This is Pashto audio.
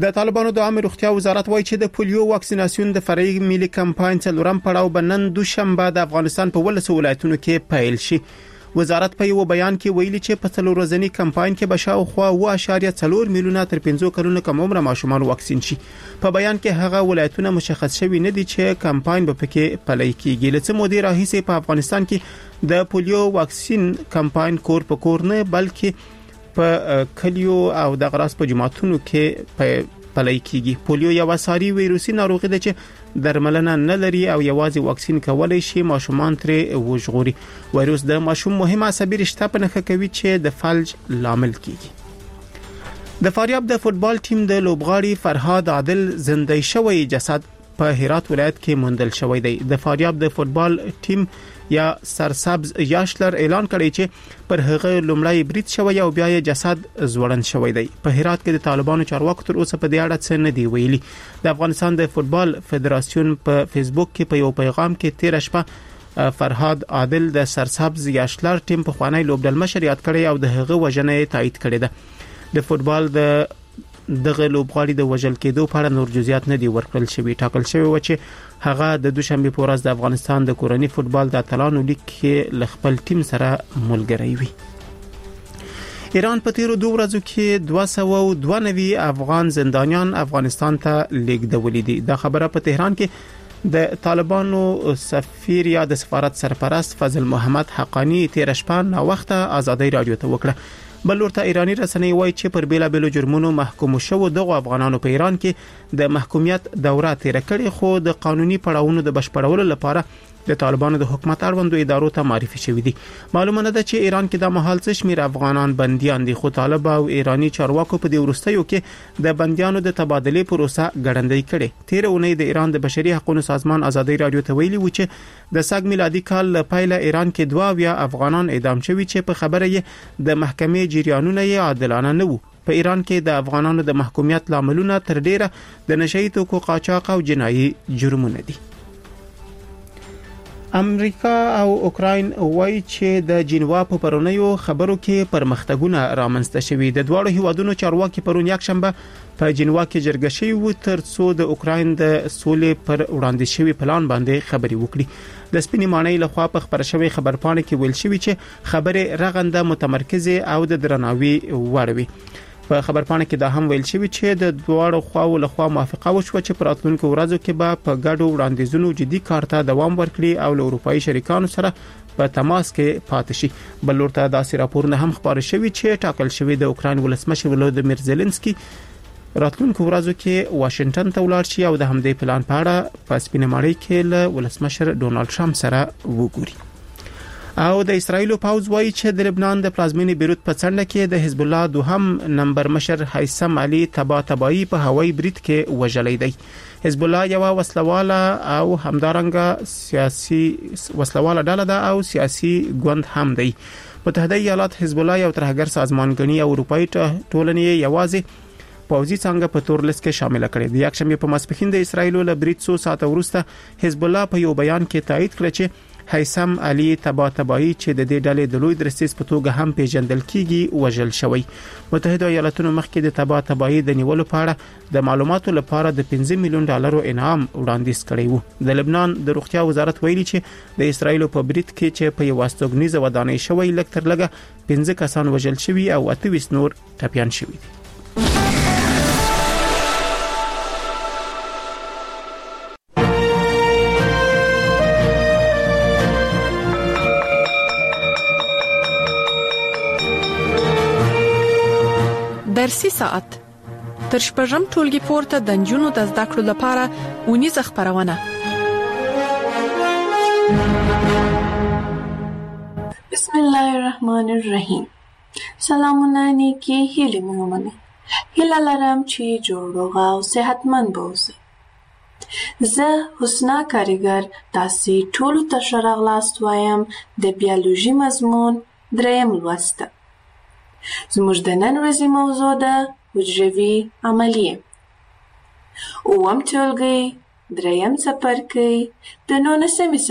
د طالبانو د عامه روغتیا وزارت وایي چې د پولیو واکسیناسیون د فرعي ملي کمپاین څلورم پړاو به نن دوشنبه د افغانستان په 12 ولایتونو کې پیل شي. وزارت په یو بیان کې ویلي چې په څلور ورځنی کمپاین کې به شاوخوا 2.4 میلیونه تر 5 کلونو کم عمر ماشومان واکسین شي. په بیان کې هغه ولایتونه مشخص شوي نه دي چې کمپاین به پکې پلی کیږي. لڅ مودې راهیسې په افغانستان کې د پولیو واکسین کمپاین کور په کور نه بلکې په کلیو او د غراس په جماعتونو کې پلی کیږي. پولیو یو ساري ویروسي ناروغي ده چې درملنه نه لري او یوازې واکسین کولای شي ماشومان ترې وژغوري. وایروس د ماشوم مهمه عصبي رشته په نښه کوي چې د فلج لامل کیږي. د فاریاب د فوتبال ټیم د لوبغاړي فرهاد عادل زندۍ شوی جسد په هرات ولایت کې موندل شوی دی. د فاریاب د فوتبال ټیم یا سرسبز یاشلر اعلان کړی چې پر هغه لومړی برید شوی او بیا یې جسد زوړند شوی دی. په هرات کې د طالبانو چارواکو تر اوسه په دې اړه څه نه دی ویلي. د افغانستان د فوتبال فدراسیون په فیسبوک کې په یو پیغام کې 13 شپه فرهاد عادل د سرسبز یاشلر ټیم په خوانی لوبډل مشر یاد کړی او د هغه وژنه تایید کړی ده. د فوتبال دغه لوبغاړي د وژل کېدو په اړه نور جزئیات نه دي ورکړل شوی. ټاکل شوی و چې هغه د دوشنبه په ورځ د افغانستان د کورنۍ فوتبال د اتلانو لیګ کې ل خپل ټیم سره ملګری وي. ایران په تیرو 2 ورځو کې 292 افغان زندانیان افغانستان ته لیږدولي دي. دا خبره په تهران کې د طالبانو سفیر یا د سفارت سرپرست فضل محمد حقانی 13 شپه نا وخته ازادي رادیو ته وکړه. بل ورته ایرانی رسنۍ وایي چې پر بیلابېلو جرمونو محکوم شوو دغه افغانانو په ایران کې د محکومیت دوره تیر کړي خو د قانوني پړاوونو د بشپړولو لپاره د طالبانو د حکومت اړوندو ادارو ته معرفي شوی دي. معلومه نه ده چې ایران کې د مهال څه شمیر افغانان بنديان دي خو طالب او ایرانی چارواکو په دې ورستیو کې د بنديانو د تبادله پروسه ګړندۍ کړي. تیر اونۍ د ایران د بشري حقوقو سازمان ازادي رادیو ته ویلي و چې د ساګ میلادي کال پایله ایران کې 2 افغانان اعدام شوي چې په خبره یې د محکمې جریانونه یې عادلانه نه وو. په ایران کې د افغانانو د محکومیت لاملونه تر ډیره د نشئی توکو قاچاق او جنایي جرمونه دي. امریکا او اوکراین وایي چې د جنیوا په پرونیو خبرو کې پرمختګونه رامنځته شوي. د دوه هیوادونو چارواکي پرون یک شنبه په جنیوا کې جرګه شوي و تر څو د اوکراین د سولې پر وړاندې شوی پلان باندې خبري وکړي. د سپینې مانۍ لخوا په خبر شوی خبرپاڼه کې ویل شوی چې خبره رغنده متمرکزه او د درناوي وړ وي. په خبرپاڼه کې دا هم ویل شوی چې د دوه خواو لخوا موافقه وشوه چې پر راتلونکو ورځو کې به په ګډو وړاندیزونو جدي کار ته دوام ورکړي او له اروپאי شریکانو سره په تماس کې پاتې شي. بل ورته داسې راپورونه هم خبر شوی چې ټاکل شوی د اوکراین ولسمشر ولودیمیر زيلنسکي راتلونکو ورځو کې واشنگټن ته ولاړ شي او د همدې پلان په اړه په سپینه ماڼۍ کې له ولسمشر ډونالد ټرمپ سره وګوري. او د اسرایل پوځ وایي چې د لبنان د پلازمینې بیروت په څنډه کې د حزب الله دوهم نمبر مشر هیثم علي تباتبایی په هوایي برید کې وژلې دی. حزب الله یو وسلواله او همدارنګه سیاسي وسلواله ډله ده او سیاسي ګوند هم دی. متحده ایالات حزب الله یو ترهګر سازمان ګڼي او اروپאי ټولنې یوازې پوځي څنګه په تور لیست کې شامل کړي. د یک شنبه په ماسپښین د اسرایل له برید 100 ساعت وروسته حزب الله په یو بیان کې تایید کړ چې هیثم علي تباتبایی چې د دې ډلې د لوی درستیز په توګه هم پیژندل کیږي وژل شوی. متحده ایالاتونو مخکې د تباتبایی د نیولو په اړه د معلوماتو لپاره د 15 میلیون ډالرو انعام وړاندیز کړی و. د لبنان د روغتیا وزارت ویلي چې د اسرایل په برید کې چې په یو واستوګنیزه ودانۍ شوی لږ تر لږه 15 کسان وژل شوي او 28 نور ټپيان شوي دي. درسي ساعت تر شپږم ټولګي پورته د نجونو د زده کړو لپاره ونیزه خبرونه. بسم الله الرحمن الرحیم. سلامونه نیکی هیله مونږ. هیله لرم چې جوړ او صحتمند اوسئ. زه حسنا کاریګر تاسو ټول ته ښه راغلاست وایم د بیولوژي مضمون دریم لوست. زموږ د نن ورځې موضوع ده حجروي عملیه. اووم ټولګی دریم څپرکی د 19